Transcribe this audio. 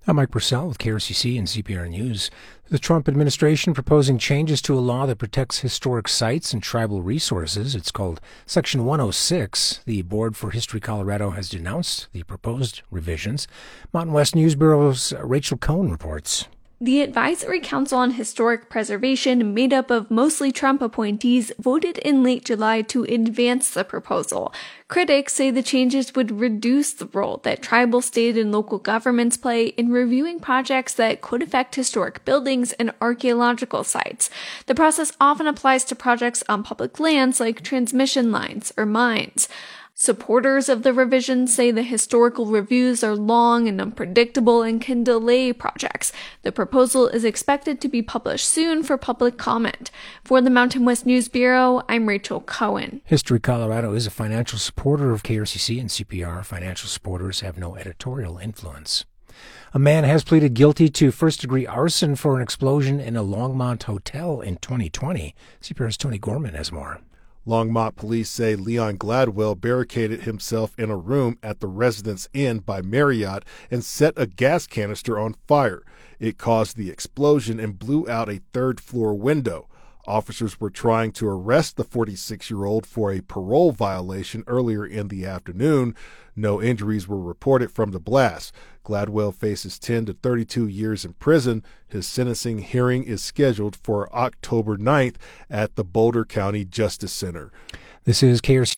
I'm Mike Purcell with KRCC and CPR News. The Trump administration proposing changes to a law that protects historic sites and tribal resources. It's called Section 106. The Board for History Colorado has denounced the proposed revisions. Mountain West News Bureau's Rachel Cohn reports. The Advisory Council on Historic Preservation, made up of mostly Trump appointees, voted in late July to advance the proposal. Critics say the changes would reduce the role that tribal, state, and local governments play in reviewing projects that could affect historic buildings and archaeological sites. The process often applies to projects on public lands like transmission lines or mines. Supporters of the revisions say the historical reviews are long and unpredictable and can delay projects. The proposal is expected to be published soon for public comment. For the Mountain West News Bureau, I'm Rachel Cohen. History Colorado is a financial supporter of KRCC and CPR. Financial supporters have no editorial influence. A man has pleaded guilty to first-degree arson for an explosion in a Longmont hotel in 2020. CPR's Tony Gorman has more. Longmont police say Leon Gladwell barricaded himself in a room at the Residence Inn by Marriott and set a gas canister on fire. It caused the explosion and blew out a third-floor window. Officers were trying to arrest the 46-year-old for a parole violation earlier in the afternoon. No injuries were reported from the blast. Gladwell faces 10 to 32 years in prison. His sentencing hearing is scheduled for October 9th at the Boulder County Justice Center. This is KRC.